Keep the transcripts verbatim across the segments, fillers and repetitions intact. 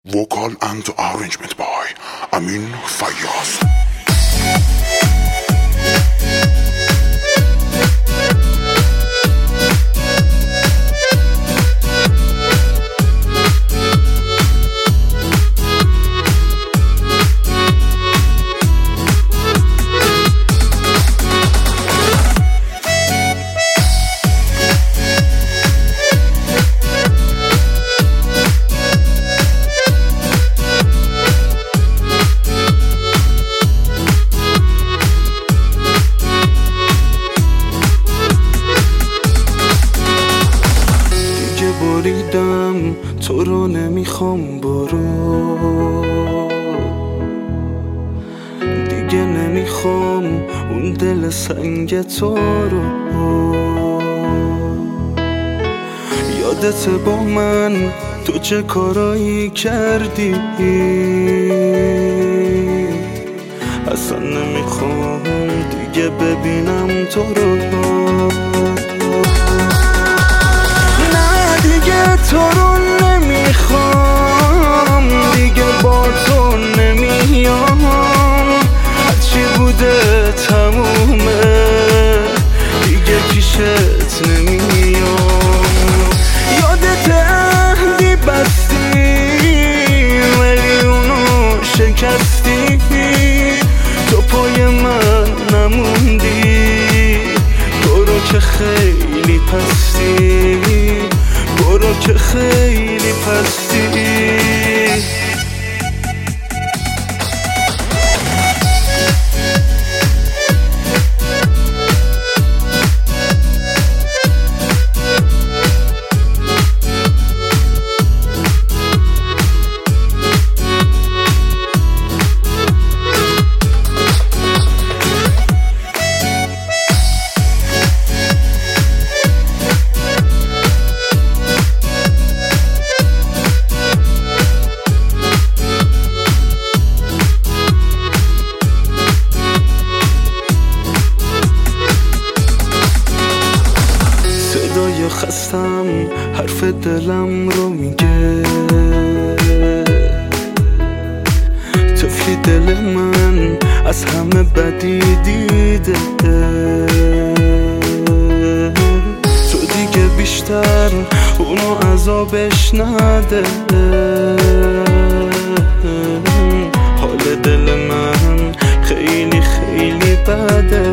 Vocal and arrangement by Amin Fayyaz. بریدم تو رو نمیخوام برو، دیگه نمیخوام اون دل سنگ تو رو. یادت با من تو چه کارایی کردی، اصلا نمیخوام دیگه ببینم تو رو. تو رو نمیخوام دیگه، با تو نمیام، هرچی بوده تمومه دیگه پیشت نمیام. یادت عهدی بستی ولی اونو شکستی، تو پای من نموندی، برو که خیلی پستی، برو که خیلی پستی. خستم حرف دلم رو میگه، طفلی دل من از همه بدی دیده، تو دیگه بیشتر اونو عذابش نده. حال دل من خیلی خیلی بده،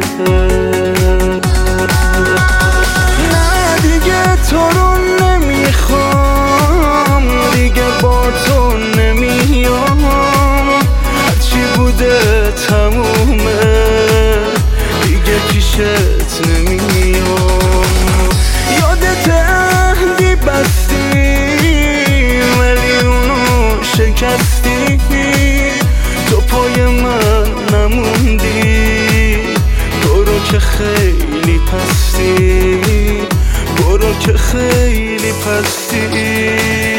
تو رو نمیخوام دیگه، با تو نمیام، هرچی بوده تمومه دیگه پیشت نمیام. یادت عهدی بستی ولی اونو شکستی، تو پای من نموندی، برو که خیلی پستی، برو که خیلی پستی.